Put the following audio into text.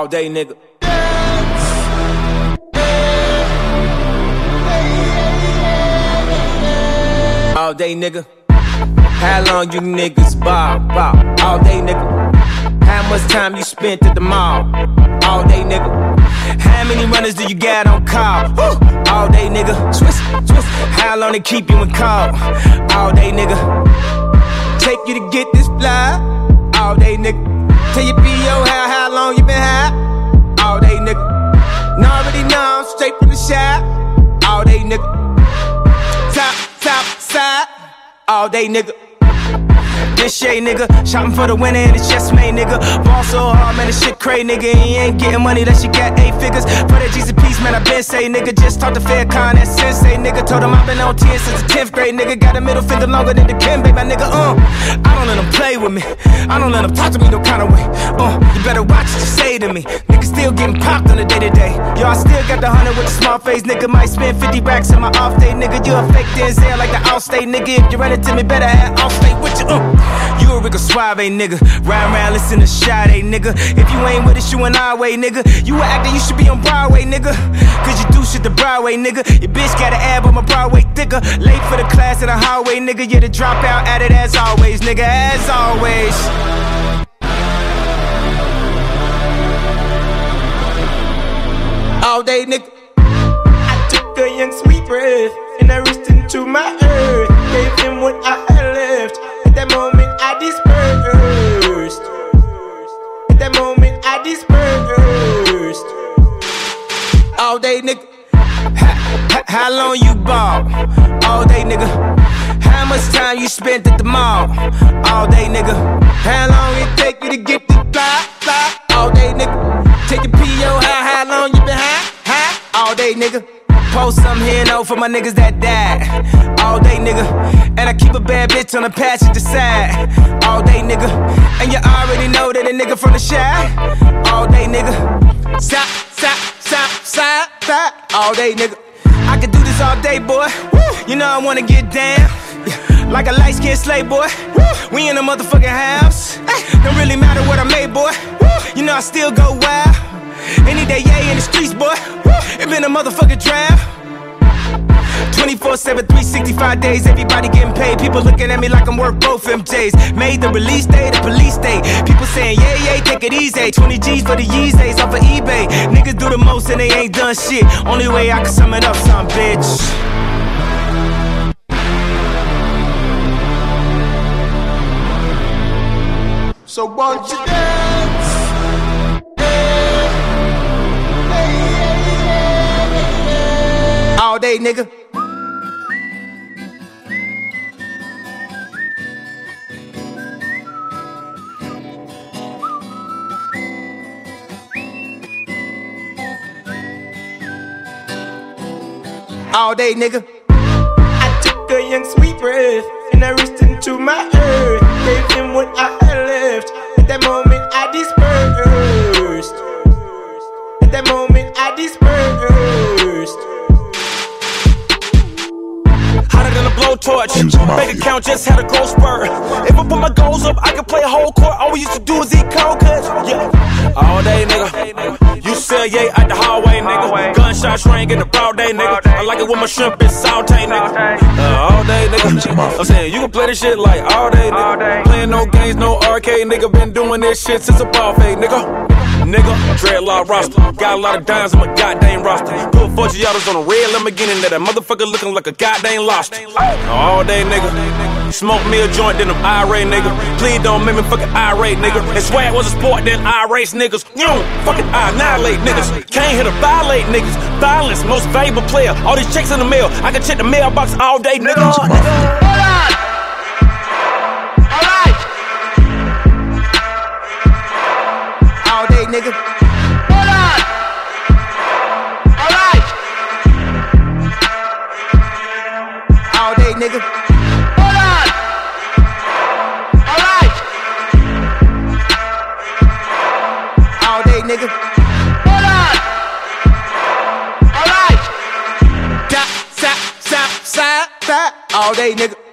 All day, nigga. All day, nigga. How long you niggas ball? All day, nigga. How much time you spent at the mall? All day, nigga. How many runners do you got on call? All day, nigga. Twist. How long they keep you in call? All day, nigga. Take you to get this fly? All day, nigga. Tell your P.O. how long you been high? All day, nigga. Now already know I'm straight from the shop. All day, nigga. Top, side. All day, nigga. This shit, nigga. Shopping for the winner and it's just made, nigga. Ball so hard, man, this shit crazy, nigga. And you ain't getting money unless you got 8 figures. For that Jesus peace, man, I been say, nigga. Just talk to Faircon, that sensei, nigga. Told him I've been on 10 since the 10th grade, nigga. Got a middle finger longer than the Kimbe, my nigga. I don't let them play with me. I don't let them talk to me no kind of way. You better watch what you say to me. Nigga still getting popped on the day-to-day. Yo, I still got the 100 with the small face, nigga. Might spend 50 racks in my off day, nigga. You a fake Denzel like the Allstate, nigga. If you run it to me, better have Allstate with you. You a Rico Suave, nigga. Ride around, listen to Sade, nigga. If you ain't with us, you an our way, nigga. You a actor, you should be on Broadway, nigga. Cause you do shit the Broadway, nigga. Your bitch got an ab on my Broadway thicker. Late for the class in the hallway, nigga. You're the dropout at it as always, nigga. As always. All day, nigga. I took a young sweet breath and I reached into my earth. Gave him what I had left. At that moment I dispersed. At that moment I dispersed. All day, nigga. How long you ball? All day, nigga. How much time you spent at the mall? All day, nigga. How long it take you to get the fly? All day, nigga. Take your P.O. how long you been high? All day, nigga. Post some here, no, for my niggas that died. All day, nigga. And I keep a bad bitch on the passenger side. All day, nigga. And you already know that a nigga from the shy. All day, nigga. Side. All day, nigga. I could do this all day, boy. You know I wanna get down. Like a light-skinned slave, boy. We in the motherfucking house. Don't really matter what I made, boy. You know I still go wild. Any day, yeah, in the streets, boy. It been a motherfucking drive. 24/7, 365 days, everybody getting paid. People looking at me like I'm worth both MJs. Made the release day, the police day. People saying, yeah, take it easy. 20 G's for the Yeezys off of eBay. Niggas do the most and they ain't done shit. Only way I can sum it up, son, bitch. So won't you dance? All day, nigga. All day, nigga. I took a young sweet breath and I reached into my earth. Gave him what I had left. At that moment I dispersed. At that moment I dispersed. Hotter than a blowtorch. Bank account just had a growth spurt. If I put my goals up, I can play a whole court. All we used to do is eat cold cuts. Yeah. All day, nigga. You sell yay out the hallway, nigga. Gunshots ring in the broad day, nigga. I like it when my shrimp is saute, nigga. All day, nigga. I'm saying you can play this shit like all day, nigga. Playing no games, no arcade, nigga. Been doing this shit since a ball fade, nigga. Dreadlock roster. Got a lot of dimes on my goddamn roster. Put 40 yards on a red Lamborghini. That motherfucker looking like a goddamn lobster. All day, nigga. Smoke me a joint, then I'm irate, nigga. Please don't make me fucking irate, nigga. And swag was a sport, then I race niggas. You fucking annihilate niggas. Can't hit a violate niggas. Violence, most valuable player. All these checks in the mail. I can check the mailbox all day, nigga. Hold on. Alright. All day, nigga. Hold on. Alright. All day, nigga. Hold on. Alright. All day, nigga. Hold on. Alright. Side. All day, nigga.